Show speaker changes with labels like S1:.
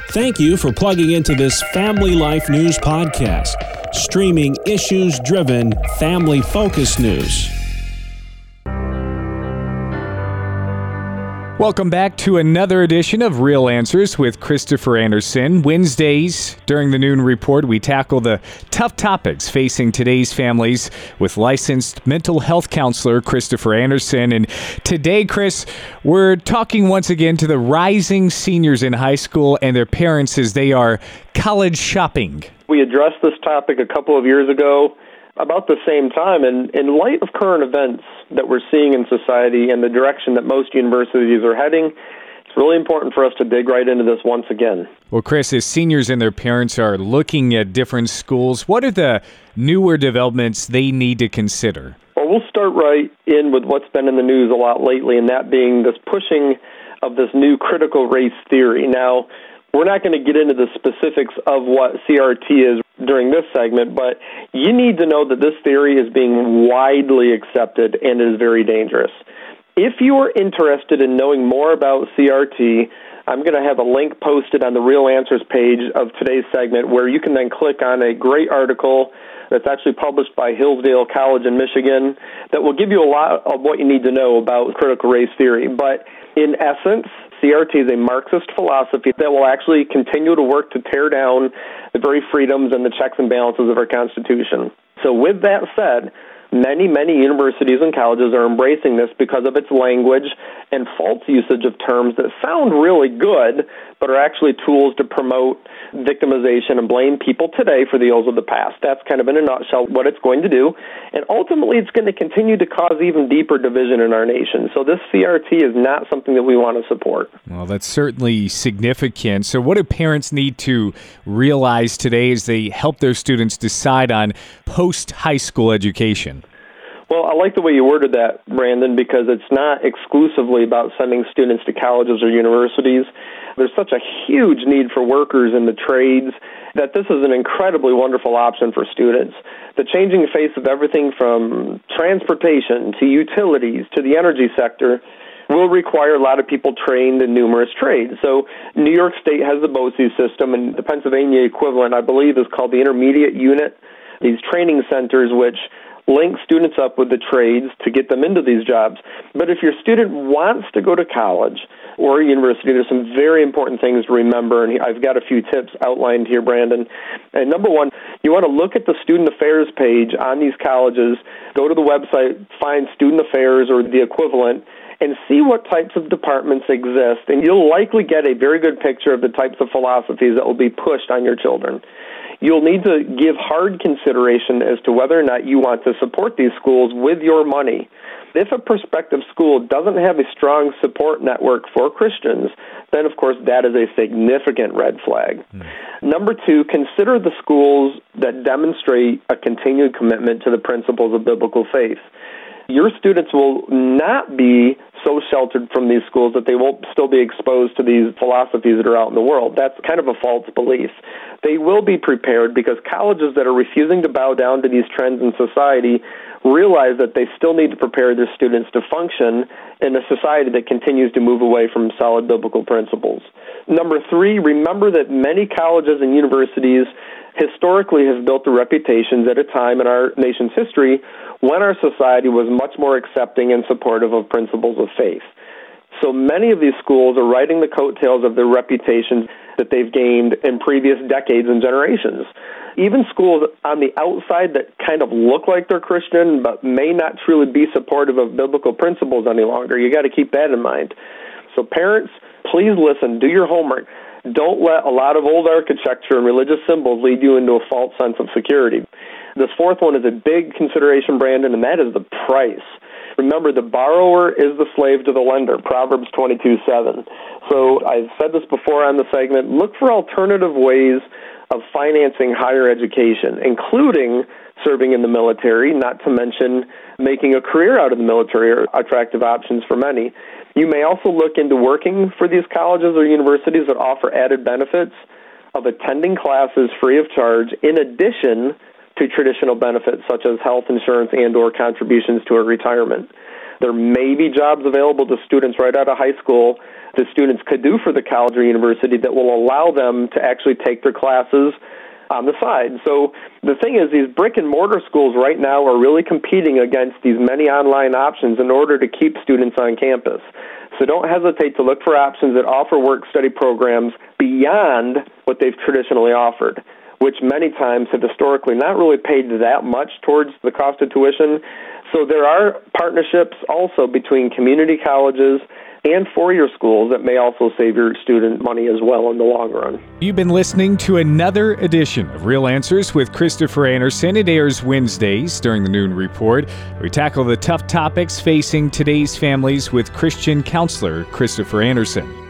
S1: Thank you for plugging into this Family Life News podcast, streaming issues-driven, family-focused news.
S2: Welcome back to another edition of Real Answers with Christopher Anderson. Wednesdays, during the Noon Report, we tackle the tough topics facing today's families with licensed mental health counselor Christopher Anderson. And today, Chris, we're talking once again to the rising seniors in high school and their parents as they are college shopping.
S3: We addressed this topic a couple of years ago about the same time, and in light of current events that we're seeing in society and the direction that most universities are heading, it's really important for us to dig right into this once again.
S2: Well, Chris, as seniors and their parents are looking at different schools, what are the newer developments they need to consider?
S3: Well, we'll start right in with what's been in the news a lot lately, and that being this pushing of this new critical race theory. Now, we're not going to get into the specifics of what CRT is during this segment, but you need to know that this theory is being widely accepted and is very dangerous. If you are interested in knowing more about CRT, I'm going to have a link posted on the Real Answers page of today's segment where you can then click on a great article that's actually published by Hillsdale College in Michigan that will give you a lot of what you need to know about critical race theory. But in essence, CRT is a Marxist philosophy that will actually continue to work to tear down the very freedoms and the checks and balances of our Constitution. So with that said, many universities and colleges are embracing this because of its language and false usage of terms that sound really good, but are actually tools to promote victimization and blame people today for the ills of the past. That's kind of in a nutshell what it's going to do. And ultimately, it's going to continue to cause even deeper division in our nation. So this CRT is not something that we want to support.
S2: Well, that's certainly significant. So what do parents need to realize today as they help their students decide on post-high school education?
S3: Well, I like the way you worded that, Brandon, because it's not exclusively about sending students to colleges or universities. There's such a huge need for workers in the trades that this is an incredibly wonderful option for students. The changing face of everything from transportation to utilities to the energy sector will require a lot of people trained in numerous trades. So New York State has the BOCES system, and the Pennsylvania equivalent, I believe, is called the Intermediate Unit. These training centers which link students up with the trades to get them into these jobs. But if your student wants to go to college or university, there's some very important things to remember, and I've got a few tips outlined here, Brandon. And number one, you want to look at the student affairs page on these colleges, go to the website, find student affairs or the equivalent, and see what types of departments exist, and you'll likely get a very good picture of the types of philosophies that will be pushed on your children. You'll need to give hard consideration as to whether or not you want to support these schools with your money. If a prospective school doesn't have a strong support network for Christians, then, of course, that is a significant red flag. Number two, consider the schools that demonstrate a continued commitment to the principles of biblical faith. Your students will not be so sheltered from these schools that they won't still be exposed to these philosophies that are out in the world. That's kind of a false belief. They will be prepared because colleges that are refusing to bow down to these trends in society realize that they still need to prepare their students to function in a society that continues to move away from solid biblical principles. Number three, remember that many colleges and universities historically have built their reputations at a time in our nation's history when our society was much more accepting and supportive of principles of faith. So many of these schools are riding the coattails of their reputations that they've gained in previous decades and generations. Even schools on the outside that kind of look like they're Christian but may not truly be supportive of biblical principles any longer. You got to keep that in mind. So parents, please listen, do your homework. Don't let a lot of old architecture and religious symbols lead you into a false sense of security. This fourth one is a big consideration, Brandon, and that is the price. Remember, the borrower is the slave to the lender, Proverbs 22:7. So I've said this before on the segment, look for alternative ways of financing higher education, including serving in the military, not to mention making a career out of the military are attractive options for many. You may also look into working for these colleges or universities that offer added benefits of attending classes free of charge in addition to traditional benefits such as health insurance and or contributions to a retirement. There may be jobs available to students right out of high school that students could do for the college or university that will allow them to actually take their classes on the side. So the thing is, these brick and mortar schools right now are really competing against these many online options in order to keep students on campus. So don't hesitate to look for options that offer work-study programs beyond what they've traditionally offered, which many times have historically not really paid that much towards the cost of tuition. So there are partnerships also between community colleges and four-year schools that may also save your student money as well in the long run.
S2: You've been listening to another edition of Real Answers with Christopher Anderson. It airs Wednesdays during the Noon Report. We tackle the tough topics facing today's families with Christian counselor Christopher Anderson.